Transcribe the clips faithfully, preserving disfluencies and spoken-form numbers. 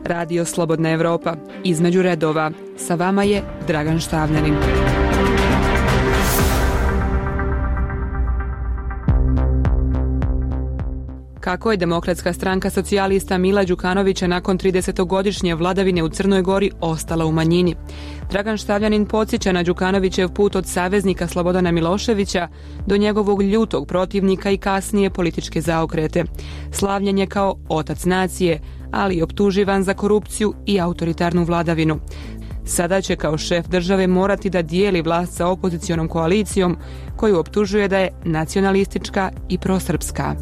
Radio Slobodna Evropa. Između redova. Sa vama je Dragan Štavljanin. Kako je Demokratska stranka socijalista Mila Đukanovića nakon tridesetogodišnje vladavine u Crnoj Gori ostala u manjini? Dragan Štavljanin podsjeća na Đukanovićev put od saveznika Slobodana Miloševića do njegovog ljutog protivnika i kasnije političke zaokrete. Slavljen je kao otac nacije, ali i optuživan za korupciju i autoritarnu vladavinu. Sada će kao šef države morati da dijeli vlast sa opozicionom koalicijom koju optužuje da je nacionalistička i prosrpska.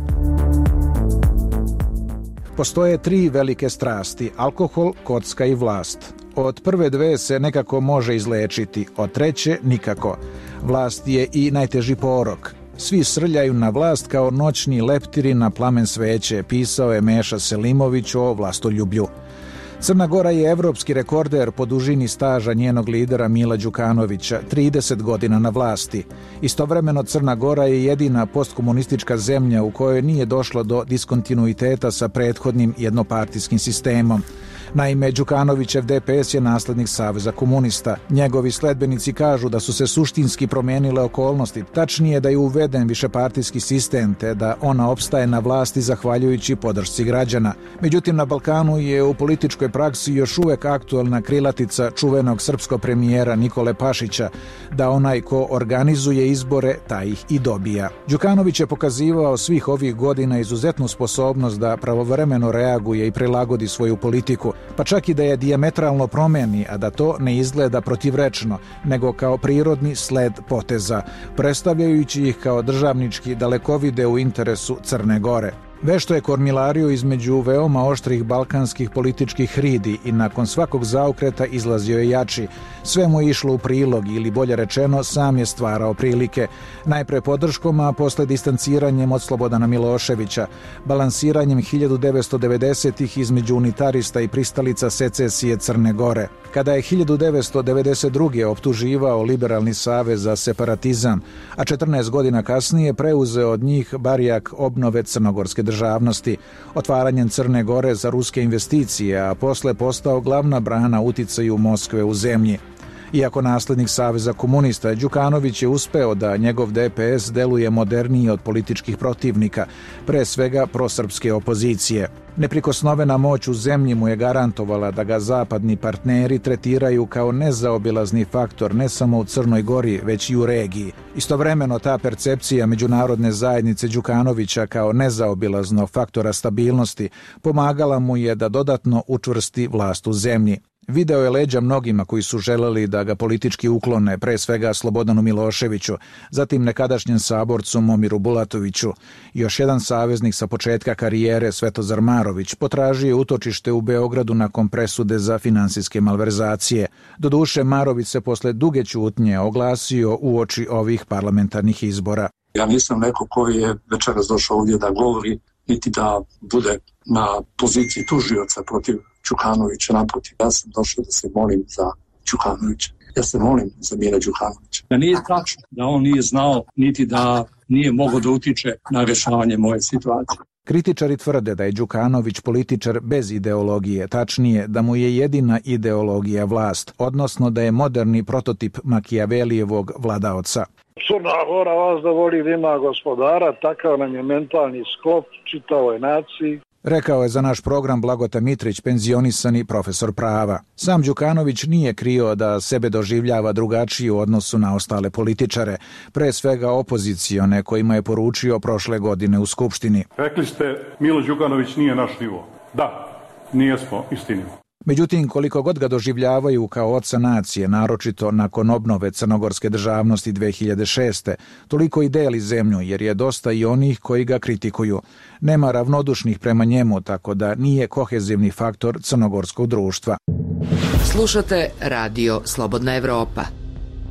Postoje tri velike strasti: alkohol, kocka i vlast. Od prve dve se nekako može izlečiti, od treće nikako. Vlast je i najteži porok. Svi srljaju na vlast kao noćni leptiri na plamen sveće, pisao je Meša Selimović o vlastoljublju. Crna Gora je evropski rekorder po dužini staža njenog lidera Mila Đukanovića, trideset godina na vlasti. Istovremeno Crna Gora je jedina postkomunistička zemlja u kojoj nije došlo do diskontinuiteta sa prethodnim jednopartijskim sistemom. Naime, Đukanovićev D P S je naslednik Saveza komunista. Njegovi sledbenici kažu da su se suštinski promijenile okolnosti, tačnije da je uveden višepartijski sistem te da ona opstaje na vlasti zahvaljujući podršci građana. Međutim, na Balkanu je u političkoj praksi još uvek aktuelna krilatica čuvenog srpskog premijera Nikole Pašića, da onaj ko organizuje izbore, taj ih i dobija. Đukanović je pokazivao svih ovih godina izuzetnu sposobnost da pravovremeno reaguje i prilagodi svoju politiku, pa čak i da je dijametralno promeni, a da to ne izgleda protivrečno, nego kao prirodni sled poteza, predstavljajući ih kao državnički dalekovide u interesu Crne Gore. Vešto je kormilario između veoma oštrih balkanskih političkih hridi i nakon svakog zaokreta izlazio je jači. Sve mu je išlo u prilog, ili bolje rečeno, sam je stvarao prilike. Najpre podrškom, a posle distanciranjem od Slobodana Miloševića, balansiranjem hiljadu devetsto devedesetih između unitarista i pristalica secesije Crne Gore. Kada je hiljadu devetsto devedeset druge optuživao Liberalni savez za separatizam, a četrnaest godina kasnije preuzeo od njih barjak obnove crnogorske državnosti, otvaranjem Crne Gore za ruske investicije, a posle postao glavna brana uticaju Moskve u zemlji. Iako naslednik Saveza komunista, Đukanović je uspeo da njegov D P S deluje moderniji od političkih protivnika, pre svega prosrpske opozicije. Neprikosnovena moć u zemlji mu je garantovala da ga zapadni partneri tretiraju kao nezaobilazni faktor ne samo u Crnoj Gori, već i u regiji. Istovremeno ta percepcija međunarodne zajednice Đukanovića kao nezaobilaznog faktora stabilnosti pomagala mu je da dodatno učvrsti vlast u zemlji. Video je leđa mnogima koji su želeli da ga politički uklone, pre svega Slobodanu Miloševiću, zatim nekadašnjem saborcu Momiru Bulatoviću. Još jedan saveznik sa početka karijere, Svetozar Marović, potražio je utočište u Beogradu nakon presude za finansijske malverzacije. Doduše, Marović se posle duge ćutnje oglasio uoči ovih parlamentarnih izbora. Ja nisam neko koji je večeras došao ovdje da govori, niti da bude na poziciji tužioca protiv Đukanovića, naprotiv. Ja sam došao da se molim za Đukanovića. Ja se molim za Mila Đukanovića. Da nije tačno da on nije znao, niti da nije mogao da utiče na rješavanje moje situacije. Kritičari tvrde da je Đukanović političar bez ideologije, tačnije da mu je jedina ideologija vlast, odnosno da je moderni prototip Makijavelijevog vladaoca. Crna Gora vas da voli da ima gospodara, takav nam je mentalni sklop čitavoj naciji. Rekao je za naš program Blagota Mitrić, penzionisani profesor prava. Sam Đukanović nije krio da sebe doživljava drugačije u odnosu na ostale političare, pre svega opozicione kojima je poručio prošle godine u Skupštini. Rekli ste, Milo Đukanović nije naš nivo. Da, nije smo istinimo. Međutim, koliko god ga doživljavaju kao oca nacije, naročito nakon obnove crnogorske državnosti dve hiljade šeste, toliko i deli zemlju, jer je dosta i onih koji ga kritikuju. Nema ravnodušnih prema njemu, tako da nije kohezivni faktor crnogorskog društva. Slušate Radio Slobodna Evropa.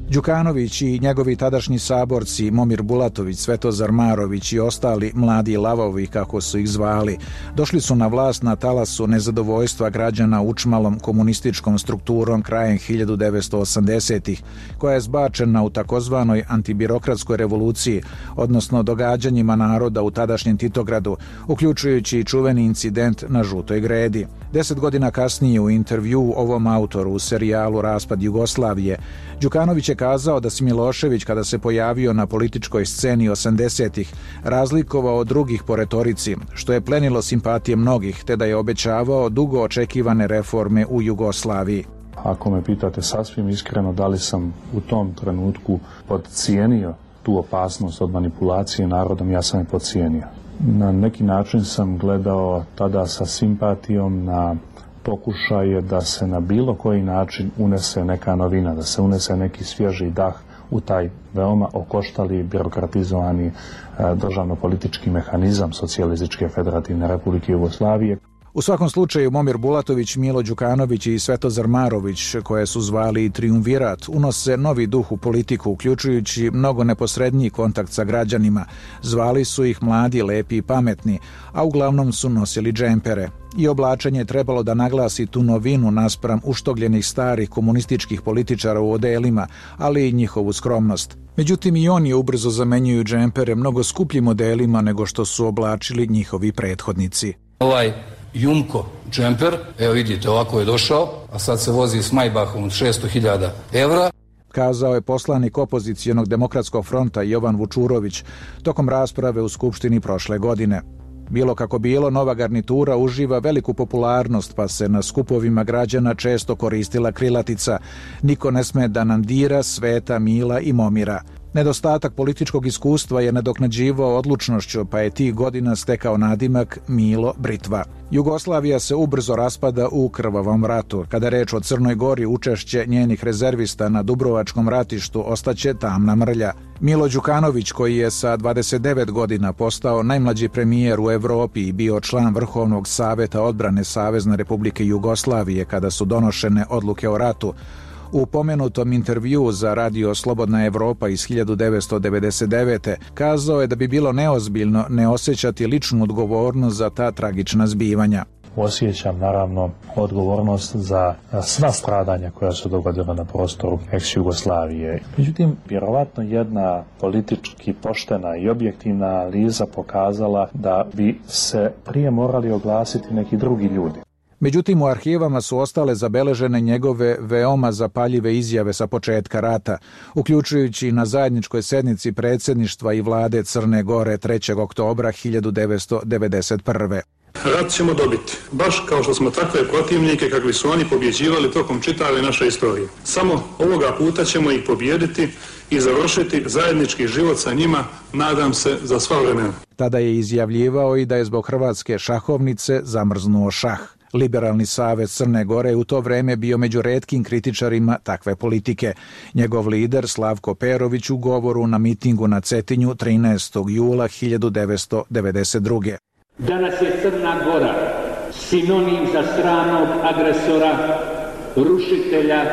Đukanović i njegovi tadašnji saborci Momir Bulatović, Svetozar Marović i ostali mladi lavovi, kako su ih zvali, došli su na vlast na talasu nezadovoljstva građana učmalom komunističkom strukturom krajem hiljadu devetsto osamdesetih, koja je zbačena u takozvanoj antibirokratskoj revoluciji, odnosno događanjima naroda u tadašnjem Titogradu, uključujući i čuveni incident na Žutoj gredi. Deset godina kasnije u intervju ovom autoru u serijalu Raspad Jugoslavije, Đukanović je kazao da se Milošević, kada se pojavio na političkoj sceni osamdesetih, razlikovao od drugih po retorici, što je plenilo simpatije mnogih, te da je obećavao dugo očekivane reforme u Jugoslaviji. Ako me pitate sasvim iskreno da li sam u tom trenutku podcijenio tu opasnost od manipulacije narodom, ja sam je podcijenio. Na neki način sam gledao tada sa simpatijom na pokušaje da se na bilo koji način unese neka novina, da se unese neki svježi dah u taj veoma okoštali, birokratizovani državno-politički mehanizam Socijalističke federativne republike Jugoslavije. U svakom slučaju, Momir Bulatović, Milo Đukanović i Svetozar Marović, koje su zvali Triumvirat, unose novi duh u politiku, uključujući mnogo neposredniji kontakt sa građanima. Zvali su ih mladi, lepi i pametni, a uglavnom su nosili džempere. I oblačenje je trebalo da naglasi tu novinu naspram uštogljenih starih komunističkih političara u odelima, ali i njihovu skromnost. Međutim, i oni ubrzo zamenjuju džempere mnogo skupljim modelima nego što su oblačili njihovi prethodnici. Ovaj Jumko džemper, evo vidite, ovako je došao, a sad se vozi s Maybachom od šesto hiljada evra. Kazao je poslanik opozicijonog Demokratskog fronta Jovan Vučurović tokom rasprave u Skupštini prošle godine. Bilo kako bilo, nova garnitura uživa veliku popularnost, pa se na skupovima građana često koristila krilatica: niko ne sme da nam dira Sveta, Mila i Momira. Nedostatak političkog iskustva je nadoknađivao odlučnošću, pa je tih godina stekao nadimak Milo Britva. Jugoslavija se ubrzo raspada u krvavom ratu. Kada reč o Crnoj Gori, učešće njenih rezervista na Dubrovačkom ratištu ostaće tamna mrlja. Milo Đukanović, koji je sa dvadeset devet godina postao najmlađi premijer u Evropi i bio član Vrhovnog saveta odbrane Savezne Republike Jugoslavije kada su donošene odluke o ratu, u pomenutom intervjuu za radio Slobodna Evropa iz hiljadu devetsto devedeset devete. kazao je da bi bilo neozbiljno ne osjećati ličnu odgovornost za ta tragična zbivanja. Osjećam naravno odgovornost za sva stradanja koja su dogodila na prostoru ex-Jugoslavije. Međutim, vjerovatno jedna politički poštena i objektivna analiza pokazala da bi se prije morali oglasiti neki drugi ljudi. Međutim, u arhivama su ostale zabeležene njegove veoma zapaljive izjave sa početka rata, uključujući na zajedničkoj sednici predsjedništva i vlade Crne Gore trećeg oktobra hiljadu devetsto devedeset prve. Rat ćemo dobiti, baš kao što smo takve protivnike kakvi su oni pobjeđivali tokom čitave naše istorije. Samo ovoga puta ćemo ih pobijediti i završiti zajednički život sa njima, nadam se, za sva vremena. Tada je izjavljivao i da je zbog hrvatske šahovnice zamrznuo šah. Liberalni savez Crne Gore je u to vreme bio među retkim kritičarima takve politike. Njegov lider Slavko Perović u govoru na mitingu na Cetinju trinaestog jula hiljadu devetsto devedeset druge. Danas je Crna Gora sinonim za stranog agresora, rušitelja,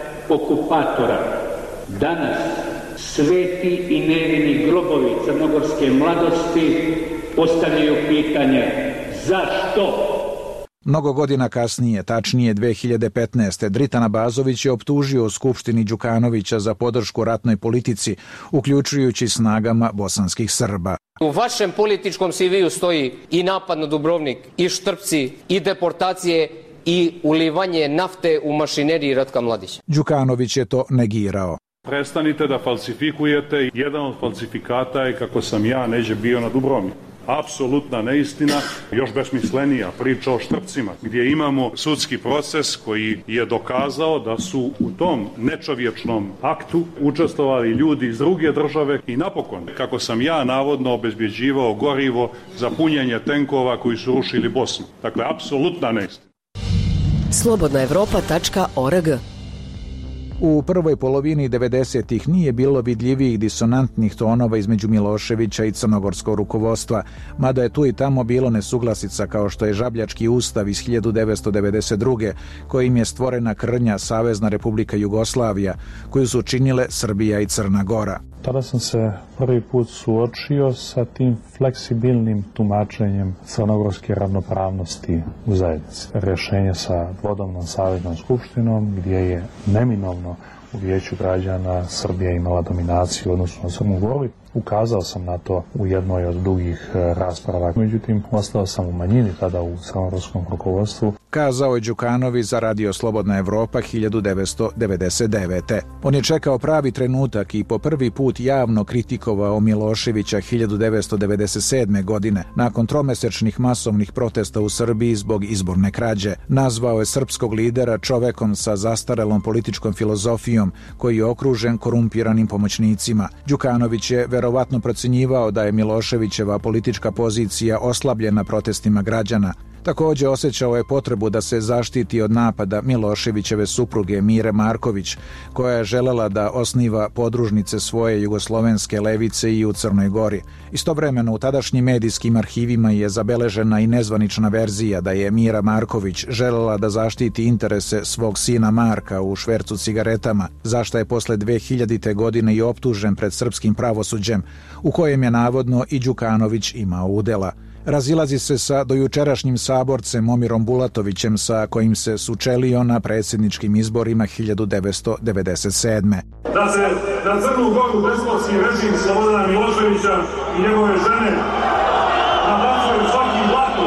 okupatora. Danas sveti i nevini grobovi crnogorske mladosti postavljaju pitanje zašto? Mnogo godina kasnije, tačnije dve hiljade petnaeste. Dritan Abazović je optužio u Skupštini Đukanovića za podršku ratnoj politici, uključujući snagama bosanskih Srba. U vašem političkom C V-u stoji i napad na Dubrovnik, i Štrpci, i deportacije, i ulivanje nafte u mašineriji Ratka Mladića. Đukanović je to negirao. Prestanite da falsifikujete. Jedan od falsifikata je kako sam ja neđe bio na Dubrovniku. Apsolutna neistina, još besmislenija priča o Štrpcima, gdje imamo sudski proces koji je dokazao da su u tom nečovječnom aktu učestvovali ljudi iz druge države i napokon, kako sam ja navodno obezbjeđivao gorivo za punjenje tenkova koji su rušili Bosnu. Dakle, apsolutna neistina. slobodna evropa tačka org U prvoj polovini devedesetih nije bilo vidljivijih disonantnih tonova između Miloševića i crnogorskog rukovodstva, mada je tu i tamo bilo nesuglasica kao što je Žabljački ustav iz hiljadu devetsto devedeset druge kojim je stvorena krnja Savezna Republika Jugoslavija, koju su činile Srbija i Crna Gora. Tada sam se prvi put suočio sa tim fleksibilnim tumačenjem crnogorske ravnopravnosti u zajednici. Rješenje sa dvodomnom saveznom skupštinom gdje je neminovno u Vijeću građana Srbija imala dominaciju u odnosu na Crnu Goru. Ukazao sam na to u jednoj od dugih rasprava, međutim ostao sam u manjini tada u crnogorskom rukovodstvu. Kazao je Đukanović za Radio Slobodna Evropa hiljadu devetsto devedeset devete. On je čekao pravi trenutak i po prvi put javno kritikovao Miloševića hiljadu devetsto devedeset sedme. godine, nakon tromesečnih masovnih protesta u Srbiji zbog izborne krađe. Nazvao je srpskog lidera čovekom sa zastarelom političkom filozofijom koji je okružen korumpiranim pomoćnicima. Đukanović je verovatno procenjivao da je Miloševićeva politička pozicija oslabljena protestima građana. Također osjećao je potrebu da se zaštiti od napada Miloševićeve supruge Mire Marković, koja je želela da osniva podružnice svoje jugoslovenske levice i u Crnoj Gori. Istovremeno u tadašnjim medijskim arhivima je zabeležena i nezvanična verzija da je Mira Marković želela da zaštiti interese svog sina Marka u švercu cigaretama, za šta je posle dve hiljadite. godine i optužen pred srpskim pravosuđem, u kojem je navodno i Đukanović imao udela. Razilazi se sa dojučerašnjim saborcem Momirom Bulatovićem sa kojim se sučelio na predsjedničkim izborima hiljadu devetsto devedeset sedme. Da se na Crnu Goru despotski režim Slobodana Miloševića i njegove žene nabacuje svaki blato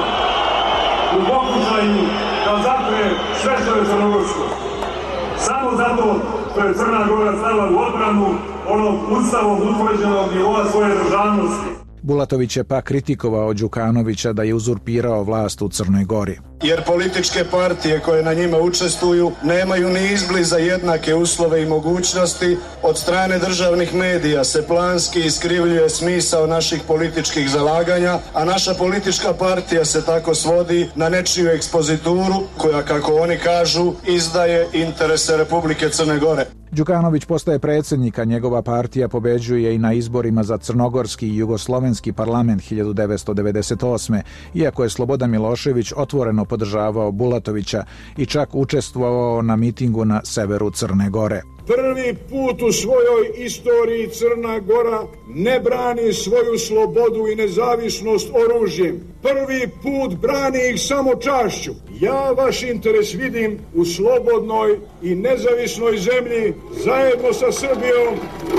u pokušaju da zapre sve što je crnogorsko. Samo zato što je Crna Gora stala u odbranu onog ustavom utvrđenog nivoa svoje državnosti. Bulatović je pa kritikovao Đukanovića da je uzurpirao vlast u Crnoj Gori. Jer političke partije koje na njima učestvuju nemaju ni izbliza jednake uslove i mogućnosti. Od strane državnih medija se planski iskrivljuje smisao naših političkih zalaganja, a naša politička partija se tako svodi na nečiju ekspozituru koja, kako oni kažu, izdaje interese Republike Crne Gore. Đukanović postaje predsjednik, a njegova partija pobeđuje i na izborima za crnogorski i jugoslovenski parlament hiljadu devetsto devedeset osme. Iako je Slobodan Milošević otvoreno podržavao Bulatovića i čak učestvovao na mitingu na severu Crne Gore. Prvi put u svojoj istoriji Crna Gora ne brani svoju slobodu i nezavisnost oružjem. Prvi put brani ih samo čašću. Ja vaš interes vidim u slobodnoj i nezavisnoj zemlji zajedno sa Srbijom.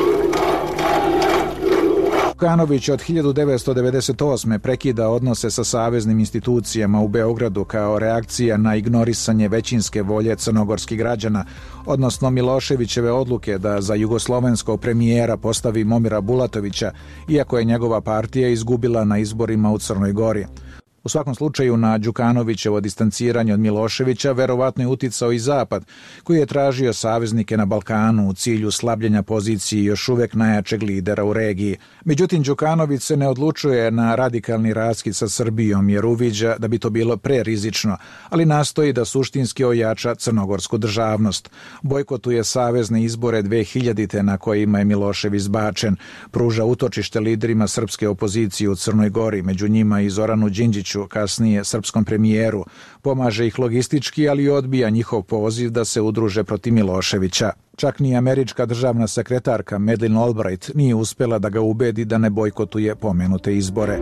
Đukanović od hiljadu devetsto devedeset osme. prekida odnose sa saveznim institucijama u Beogradu kao reakcija na ignorisanje većinske volje crnogorskih građana, odnosno Miloševićeve odluke da za jugoslovenskog premijera postavi Momira Bulatovića, iako je njegova partija izgubila na izborima u Crnoj Gori. U svakom slučaju na Đukanovićevo distanciranje od Miloševića verovatno je uticao i Zapad, koji je tražio saveznike na Balkanu u cilju slabljenja pozicije još uvek najjačeg lidera u regiji. Međutim, Đukanović se ne odlučuje na radikalni raskid sa Srbijom jer uviđa da bi to bilo prerizično, ali nastoji da suštinski ojača crnogorsku državnost. Bojkotuje savezne izbore dve hiljadite. na kojima je Milošević zbačen, pruža utočište liderima srpske opozicije u Crnoj Gori, među njima i Zoranu Đinđiću, kasnije srpskom premijeru, pomaže ih logistički, ali odbija njihov poziv da se udruže protiv Miloševića. Čak ni američka državna sekretarka Madeleine Albright nije uspjela da ga ubedi da ne bojkotuje pomenute izbore.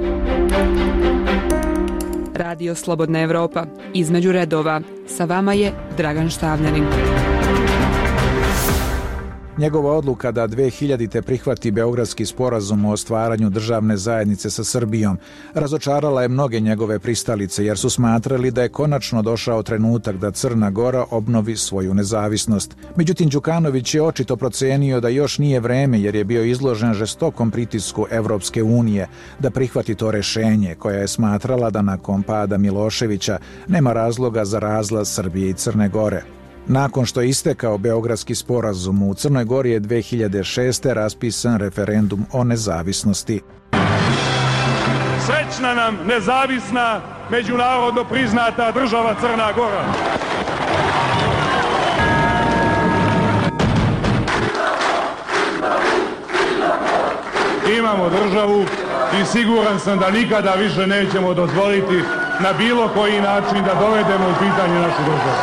Radio Slobodna Evropa. Između redova. Sa vama je Dragan Štavljanin. Njegova odluka da dve hiljadite. prihvati Beogradski sporazum o stvaranju državne zajednice sa Srbijom razočarala je mnoge njegove pristalice jer su smatrali da je konačno došao trenutak da Crna Gora obnovi svoju nezavisnost. Međutim, Đukanović je očito procenio da još nije vreme jer je bio izložen žestokom pritisku Evropske unije da prihvati to rešenje, koja je smatrala da nakon pada Miloševića nema razloga za razlaz Srbije i Crne Gore. Nakon što je istekao Beogradski sporazum, u Crnoj Gori je dve hiljade šeste. raspisan referendum o nezavisnosti. Srećna nam nezavisna, međunarodno priznata država Crna Gora. imamo državu i siguran sam da nikada više nećemo dozvoliti na bilo koji način da dovedemo u pitanje našu državu.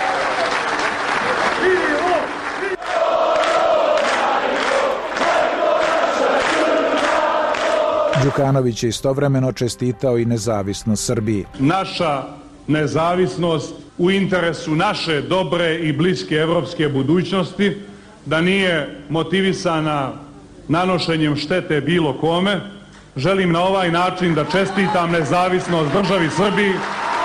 Đukanović je istovremeno čestitao i nezavisnost Srbiji. Naša nezavisnost u interesu naše dobre i bliske evropske budućnosti, da nije motivisana nanošenjem štete bilo kome. Želim na ovaj način da čestitam nezavisnost državi Srbiji.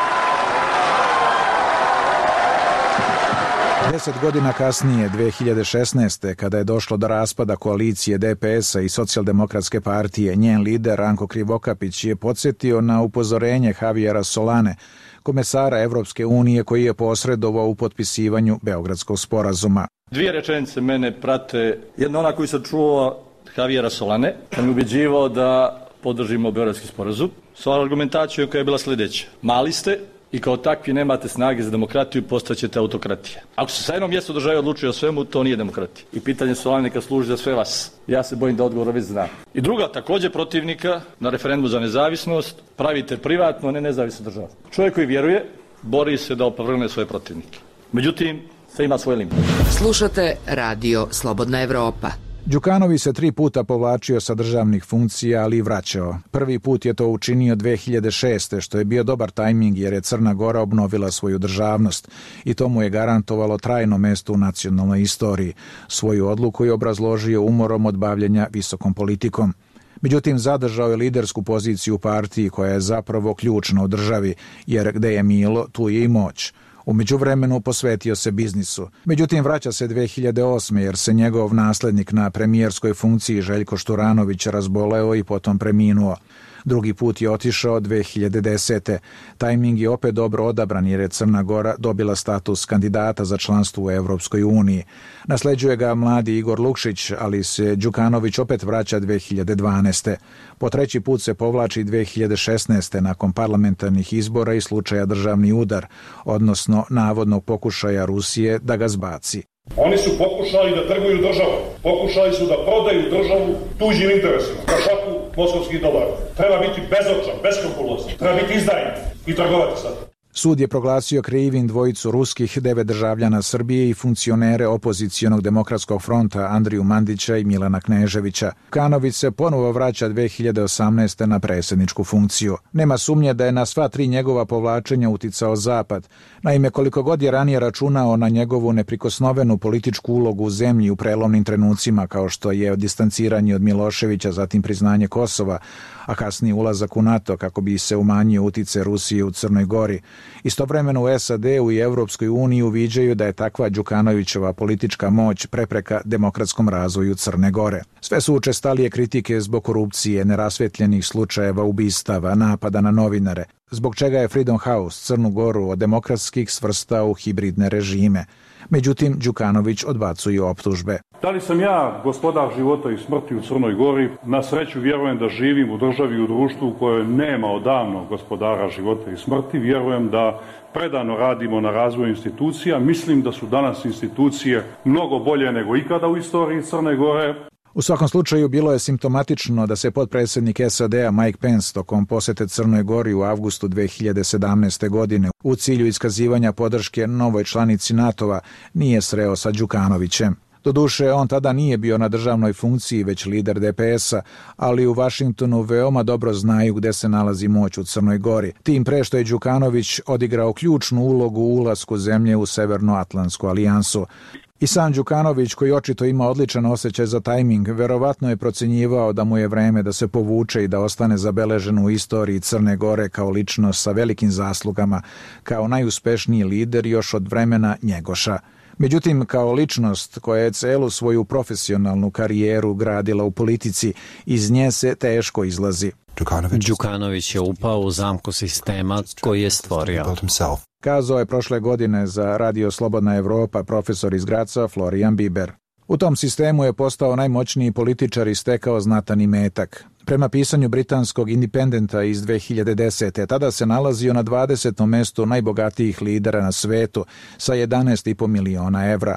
Deset godina kasnije, dve hiljade šesnaeste. kada je došlo do raspada koalicije D P S-a i Socijaldemokratske partije, njen lider Ranko Krivokapić je podsjetio na upozorenje Javiera Solane, komesara Evropske unije koji je posredovao u potpisivanju Beogradskog sporazuma. Dvije rečenice mene prate. Jedna ona koju sam čuo Javiera Solane, kad mi ubeđivao da podržimo Beogradski sporazum, sa argumentacijom koja je bila sljedeća. Mali ste i kao takvi nemate snage za demokratiju, postaćete autokratija. Ako se sa jednom mjestu države odlučuje o svemu, to nije demokratija. I pitanje Solane neka služi za sve vas. Ja se bojim da odgovor već znam. I druga, također protivnika na referendumu za nezavisnost, pravite privatno, ne nezavisnu državu. Čovjek koji vjeruje, bori se da opovrgne svoje protivnike. Međutim, sve ima svoje limite. Slušate Radio Slobodna Evropa. Đukanović se tri puta povlačio sa državnih funkcija, ali i vraćao. Prvi put je to učinio dve hiljade šeste. što je bio dobar tajming jer je Crna Gora obnovila svoju državnost i to mu je garantovalo trajno mesto u nacionalnoj istoriji. Svoju odluku je obrazložio umorom od bavljenja visokom politikom. Međutim, zadržao je lidersku poziciju u partiji koja je zapravo ključna u državi, jer gde je Milo, tu je i moć. U međuvremenu posvetio se biznisu. Međutim, vraća se dve hiljade osme. jer se njegov naslednik na premijerskoj funkciji Željko Šturanović razboleo i potom preminuo. Drugi put je otišao dve hiljade desete. Tajming je opet dobro odabran jer je Crna Gora dobila status kandidata za članstvo u Evropskoj uniji. Nasleđuje ga mladi Igor Lukšić, ali se Đukanović opet vraća dve hiljade dvanaeste. Po treći put se povlači dve hiljade šesnaeste. nakon parlamentarnih izbora i slučaja državni udar, odnosno navodnog pokušaja Rusije da ga zbaci. Oni su pokušali da trguju državom, pokušali su da prodaju državu tuđim interesima, za šaku moskovskih dolara. Treba biti bezočan, beskrupulozan, treba biti izdajnik i trgovati sad. Sud je proglasio krivim dvojicu ruskih, devet državljana Srbije i funkcionere opozicionog demokratskog fronta Andriju Mandića i Milana Kneževića. Đukanović se ponovo vraća dve hiljade osamnaeste. na predsjedničku funkciju. Nema sumnje da je na sva tri njegova povlačenja uticao Zapad. Naime, koliko god je ranije računao na njegovu neprikosnovenu političku ulogu u zemlji u prelomnim trenucima, kao što je distanciranje od Miloševića, zatim priznanje Kosova, a kasnije ulazak u NATO kako bi se umanjio uticaj Rusije u Crnoj Gori. Istovremeno u S A D-u i Evropskoj uniji uviđaju da je takva Đukanovićeva politička moć prepreka demokratskom razvoju Crne Gore. Sve su učestalije kritike zbog korupcije, nerasvetljenih slučajeva ubistava, napada na novinare, zbog čega je Freedom House Crnu Goru od demokratskih svrstao u hibridne režime. Međutim, Đukanović odbacuje optužbe. Da li sam ja gospodar života i smrti u Crnoj Gori? Na sreću vjerujem da živim u državi i u društvu u kojoj nema odavno gospodara života i smrti. Vjerujem da predano radimo na razvoju institucija. Mislim da su danas institucije mnogo bolje nego ikada u istoriji Crne Gore. U svakom slučaju bilo je simptomatično da se potpredsjednik S A D-a Mike Pence tokom posjete Crnoj Gori u avgustu dve hiljade sedamnaeste. godine u cilju iskazivanja podrške novoj članici NATO-a nije sreo sa Đukanovićem. Doduše, on tada nije bio na državnoj funkciji, već lider D P S-a, ali u Vašingtonu veoma dobro znaju gde se nalazi moć u Crnoj Gori. Tim pre što je Đukanović odigrao ključnu ulogu u ulasku zemlje u Severnoatlantsku alijansu. I sam Đukanović, koji očito ima odličan osjećaj za tajming, verovatno je procenjivao da mu je vreme da se povuče i da ostane zabeležen u istoriji Crne Gore kao ličnost sa velikim zaslugama, kao najuspešniji lider još od vremena Njegoša. Međutim, kao ličnost koja je celu svoju profesionalnu karijeru gradila u politici, iz nje se teško izlazi. Đukanović je upao u zamku sistema koji je stvorio. Kazao je prošle godine za Radio Slobodna Evropa profesor iz Graca Florian Biber. U tom sistemu je postao najmoćniji političar i stekao znatan imetak. Prema pisanju britanskog Independenta iz dve hiljade desete. tada se nalazio na dvadesetom mestu najbogatijih lidera na svetu sa jedanaest i po miliona evra.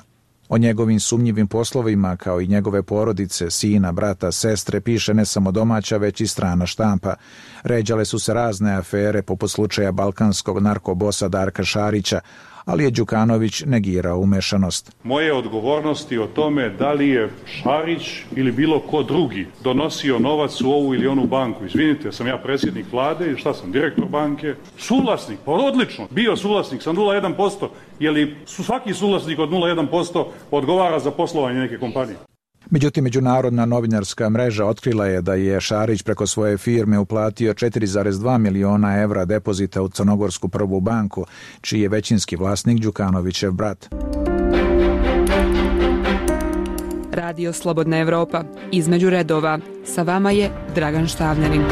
O njegovim sumnjivim poslovima, kao i njegove porodice, sina, brata, sestre, piše ne samo domaća, već i strana štampa. Ređale su se razne afere, poput slučaja balkanskog narkobosa Darka Šarića, ali je Đukanović negirao umešanost. Moje odgovornosti o tome da li je Šarić ili bilo ko drugi donosio novac u ovu ili onu banku. Izvinite, sam ja predsjednik vlade i šta sam, direktor banke? Suvlasnik, pa odlično, bio suvlasnik sa nula zarez jedan posto, je li svaki suvlasnik od nula zarez jedan posto odgovara za poslovanje neke kompanije? Međutim, međunarodna novinarska mreža otkrila je da je Šarić preko svoje firme uplatio četiri zarez dva miliona evra depozita u Crnogorsku prvu banku, čiji je većinski vlasnik Đukanovićev brat. Radio Slobodna Evropa. Između redova. Sa vama je Dragan Štavljanin.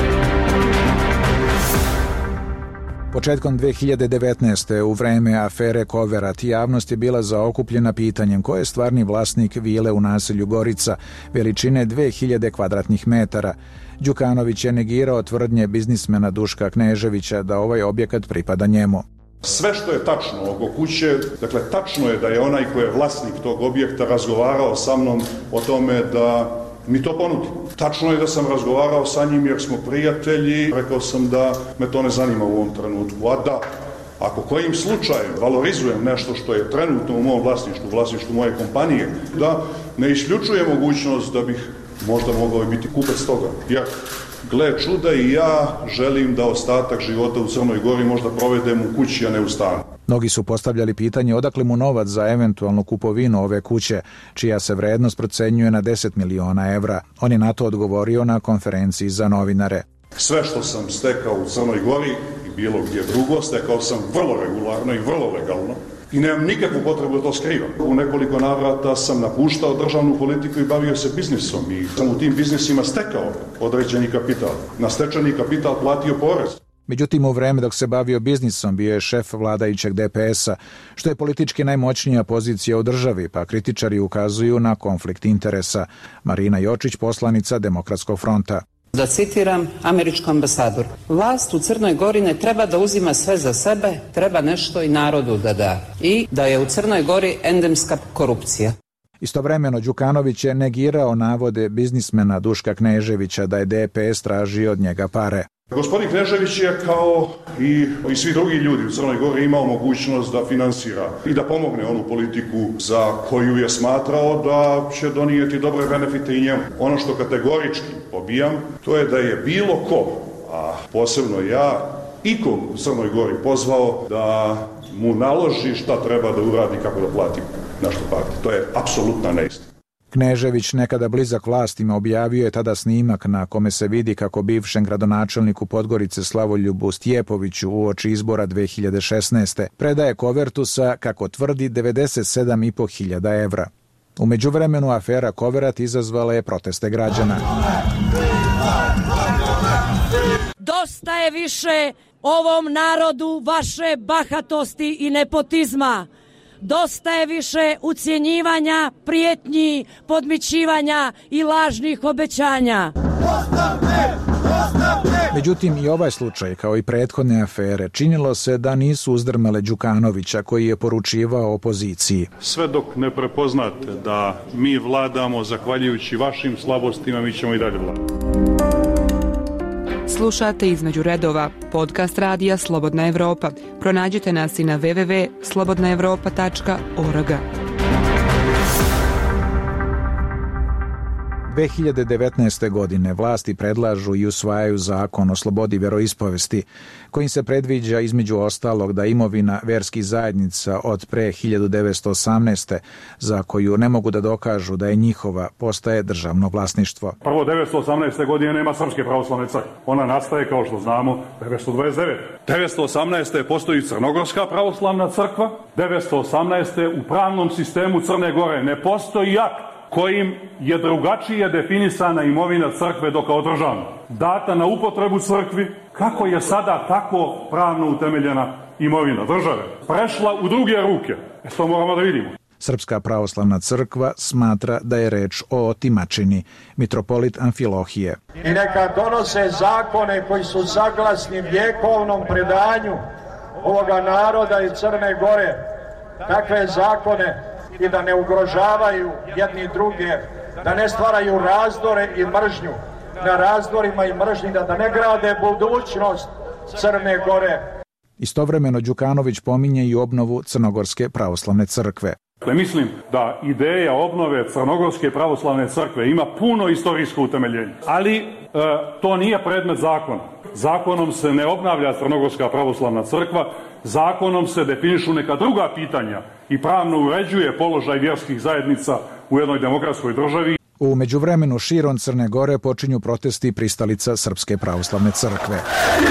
Početkom dve hiljade devetnaeste. u vreme afere Koverat javnost je bila zaokupljena pitanjem ko je stvarni vlasnik vile u naselju Gorica veličine dve hiljade kvadratnih metara. Đukanović je negirao tvrdnje biznismena Duška Kneževića da ovaj objekat pripada njemu. Sve što je tačno oko kuće, dakle tačno je da je onaj ko je vlasnik tog objekta razgovarao sa mnom o tome da mi to ponudi. Tačno je da sam razgovarao sa njim jer smo prijatelji, rekao sam da me to ne zanima u ovom trenutku, a da ako kojim slučajem valorizujem nešto što je trenutno u mom vlasništvu, vlasništvu moje kompanije, da ne isključuje mogućnost da bih možda mogao biti kupac toga. Jer, gle čuda, i ja želim da ostatak života u Crnoj Gori možda provedem u kući, a ne u stanu. Mnogi su postavljali pitanje odakle mu novac za eventualnu kupovinu ove kuće, čija se vrednost procenjuje na deset miliona evra. On je na to odgovorio na konferenciji za novinare. Sve što sam stekao u Crnoj Gori i bilo gdje drugo, stekao sam vrlo regularno i vrlo legalno. I nemam nikakvu potrebu da to skrivam. U nekoliko navrata sam napuštao državnu politiku i bavio se biznisom i sam u tim biznisima stekao određeni kapital. Na stečeni kapital platio porez. Međutim, u vreme dok se bavio biznisom bio je šef vladajućeg D P S-a, što je politički najmoćnija pozicija u državi, pa kritičari ukazuju na konflikt interesa. Marina Jočić, poslanica Demokratskog fronta. Da citiram američku ambasadoru. Vlast u Crnoj Gori ne treba da uzima sve za sebe, treba nešto i narodu da da. I da je u Crnoj Gori endemska korupcija. Istovremeno Đukanović je negirao navode biznismena Duška Kneževića da je D P S tražio od njega pare. Gospodin Knežević je kao i, i svi drugi ljudi u Crnoj Gori imao mogućnost da finansira i da pomogne onu politiku za koju je smatrao da će donijeti dobre benefite i njemu. Ono što kategorički pobijam, to je da je bilo ko, a posebno ja, ikog u Crnoj Gori pozvao da mu naloži šta treba da uradi, kako da plati nešto partiju. To je apsolutna neistina. Knežević, nekada blizak vlastima, objavio je tada snimak na kome se vidi kako bivšem gradonačelniku Podgorice Slavoljubu Stjepoviću uoči izbora dve hiljade šesnaeste. predaje kovertu sa, kako tvrdi, devedeset sedam i po hiljada evra. U međuvremenu afera Koverat izazvala je proteste građana. Dosta je više ovom narodu vaše bahatosti i nepotizma. Dosta je više ucjenjivanja, prijetnji, podmićivanja i lažnih obećanja. Međutim, i ovaj slučaj, kao i prethodne afere, činilo se da nisu uzdrmale Đukanovića, koji je poručivao opoziciji. Sve dok ne prepoznate da mi vladamo zahvaljujući vašim slabostima, mi ćemo i dalje vladati. Slušate Između redova, podcast radija Slobodna Evropa. Pronađite nas i na w w w tačka slobodna evropa tačka org. dve hiljade devetnaeste. godine vlasti predlažu i usvajaju zakon o slobodi veroispovesti, kojim se predviđa između ostalog da imovina verskih zajednica od pre hiljadu devetsto osamnaeste. za koju ne mogu da dokažu da je njihova, postaje državno vlasništvo. Prvo, devetsto osamnaeste. godine nema Srpske pravoslavne crkve. Ona nastaje, kao što znamo, devetsto dvadeset devete. devetsto osamnaeste. postoji Crnogorska pravoslavna crkva. devetsto osamnaeste. u pravnom sistemu Crne Gore ne postoji akt kojim je drugačije definisana imovina crkve do kao državna. Data na upotrebu crkvi, kako je sada tako pravno utemeljena imovina države, prešla u druge ruke. E to moramo da vidimo. Srpska pravoslavna crkva smatra da je reč o otimačini. Mitropolit Amfilohije. I neka donose zakone koji su saglasni vjekovnom predanju ovoga naroda i Crne Gore. Takve zakone i da ne ugrožavaju jedni druge, da ne stvaraju razdore i mržnju. Na razdorima i mržnji da ne grade budućnost Crne Gore. Istovremeno Đukanović pominje i obnovu Crnogorske pravoslavne crkve. Dakle, mislim da ideja obnove Crnogorske pravoslavne crkve ima puno istorijsko utemeljenje, ali e, to nije predmet zakona. Zakonom se ne obnavlja Crnogorska pravoslavna crkva, zakonom se definišu neka druga pitanja i pravno uređuje položaj vjerskih zajednica u jednoj demokratskoj državi. U međuvremenu širom Crne Gore počinju protesti pristalica Srpske pravoslavne crkve.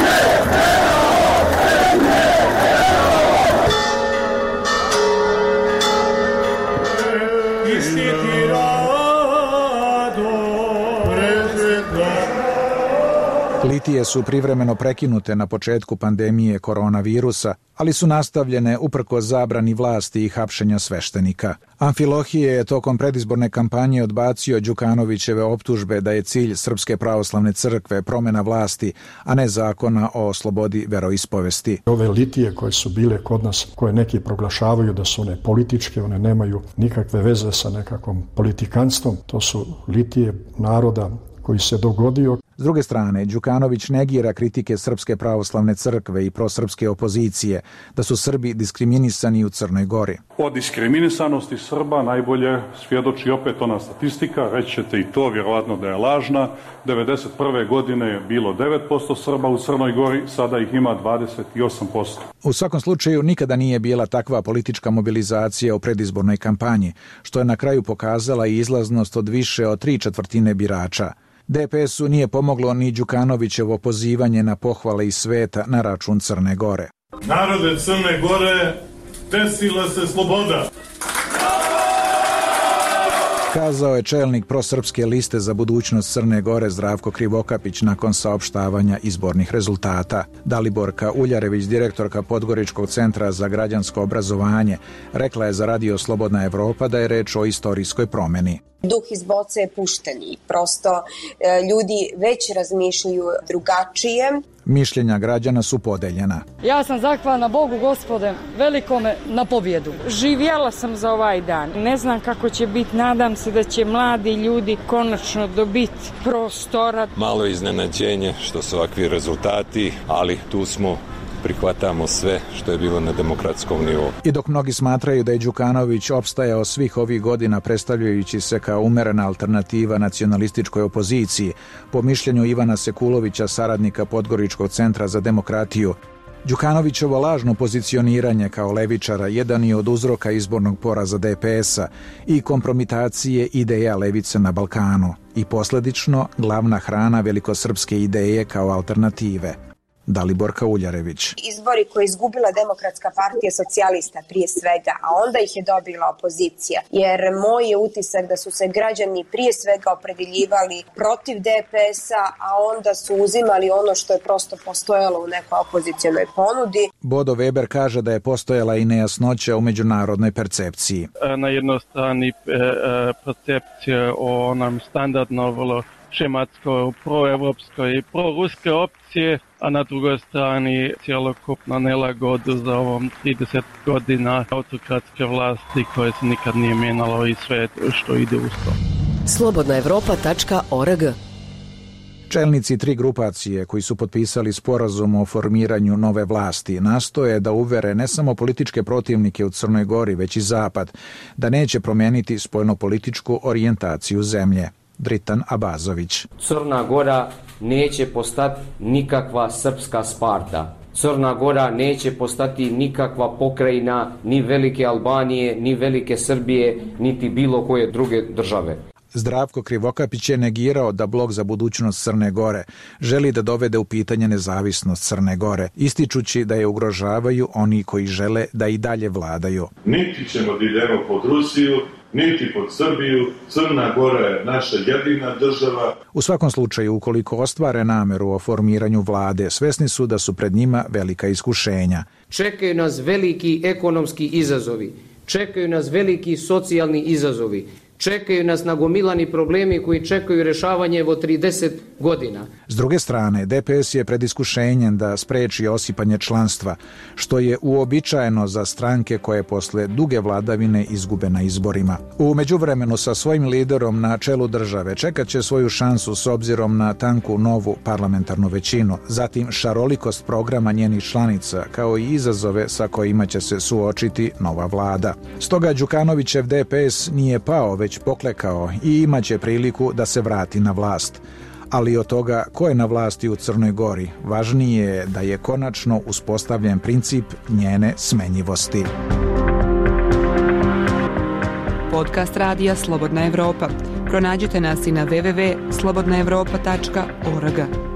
Litije su privremeno prekinute na početku pandemije koronavirusa, ali su nastavljene uprkos zabrani vlasti i hapšenja sveštenika. Amfilohije je tokom predizborne kampanje odbacio Đukanovićeve optužbe da je cilj Srpske pravoslavne crkve promjena vlasti, a ne zakona o slobodi veroispovesti. Ove litije koje su bile kod nas, koje neki proglašavaju da su one političke, one nemaju nikakve veze sa nekakvom politikanstvom, to su litije naroda koji se dogodio. S druge strane, Đukanović negira kritike Srpske pravoslavne crkve i prosrpske opozicije da su Srbi diskriminisani u Crnoj Gori. O diskriminisanosti Srba najbolje svjedoči opet ona statistika, reći ćete i to, vjerovatno da je lažna. devedeset prve godine je bilo devet posto Srba u Crnoj Gori, sada ih ima dvadeset osam posto. U svakom slučaju nikada nije bila takva politička mobilizacija u predizbornoj kampanji, što je na kraju pokazala i izlaznost od više od tri četvrtine birača. D P S-u nije pomoglo ni Đukanovićevo pozivanje na pohvale iz sveta na račun Crne Gore. Narode Crne Gore, desila se sloboda. Kazao je čelnik prosrpske liste za budućnost Crne Gore Zdravko Krivokapić nakon saopštavanja izbornih rezultata. Daliborka Uljarević, direktorka Podgoričkog centra za građansko obrazovanje, rekla je za Radio Slobodna Evropa da je reč o istorijskoj promjeni. Duh iz boce je pušten i prosto e, ljudi već razmišljaju drugačije. Mišljenja građana su podeljena. Ja sam zahvalna Bogu Gospode velikome na pobjedu. Živjela sam za ovaj dan. Ne znam kako će biti, nadam se da će mladi ljudi konačno dobiti prostora. Malo iznenađenje što su ovakvi rezultati, ali tu smo, prihvatamo sve što je bilo na demokratskom nivou. I dok mnogi smatraju da je Đukanović opstajao svih ovih godina predstavljajući se kao umerena alternativa nacionalističkoj opoziciji, po mišljenju Ivana Sekulovića, saradnika Podgoričkog centra za demokratiju, Đukanovićevo lažno pozicioniranje kao levičara jedan je od uzroka izbornog poraza D P S-a i kompromitacije ideja levice na Balkanu i posljedično glavna hrana velikosrpske ideje kao alternative. Daliborka Uljarević. Izbori koje je izgubila Demokratska partija socijalista prije svega, a onda ih je dobila opozicija. Jer moj je utisak da su se građani prije svega opredeljivali protiv D P S-a, a onda su uzimali ono što je prosto postojalo u nekoj opozicionoj ponudi. Bodo Weber kaže da je postojala i nejasnoća u međunarodnoj percepciji. Na jednoj strani percepcija o onom standardno vrlo šematskoj, proevropskoj i proruske opcije, a na drugoj strani cjelokupna nelagodu za ovom trideset godina autokratske vlasti koje se nikad nije mijenjalo i sve što ide uz to. slobodna evropa tačka org. Čelnici tri grupacije koji su potpisali sporazum o formiranju nove vlasti nastoje da uvere ne samo političke protivnike u Crnoj Gori, već i Zapad, da neće promijeniti spoljnopolitičku orijentaciju zemlje. Dritan Abazović. Crna Gora neće postati nikakva srpska Sparta. Crna Gora neće postati nikakva pokrajina ni velike Albanije, ni velike Srbije, niti bilo koje druge države. Zdravko Krivokapić je negirao da Blok za budućnost Crne Gore želi da dovede u pitanje nezavisnost Crne Gore, ističući da je ugrožavaju oni koji žele da i dalje vladaju. Niti ćemo da idemo pod Rusiju, niti pod Srbiju. Crna Gora je naša jedina država. U svakom slučaju, ukoliko ostvare nameru o formiranju vlade, svesni su da su pred njima velika iskušenja. Čekaju nas veliki ekonomski izazovi, čekaju nas veliki socijalni izazovi, Čekaju nas nagomilani problemi koji čekaju rješavanje evo trideset godina. S druge strane, D P S je pred iskušenjem da spreči osipanje članstva, što je uobičajeno za stranke koje posle duge vladavine izgube na izborima. U međuvremenu sa svojim liderom na čelu države čekat će svoju šansu s obzirom na tanku novu parlamentarnu većinu, zatim šarolikost programa njenih članica, kao i izazove sa kojima će se suočiti nova vlada. Stoga Đukanovićev D P S nije pao, već poklekao i imaće priliku da se vrati na vlast. Ali od toga ko je na vlasti u Crnoj Gori, važnije je da je konačno uspostavljen princip njene smenjivosti. Podcast radija Slobodna Evropa. Pronađite nas i na w w w tačka slobodna evropa tačka org.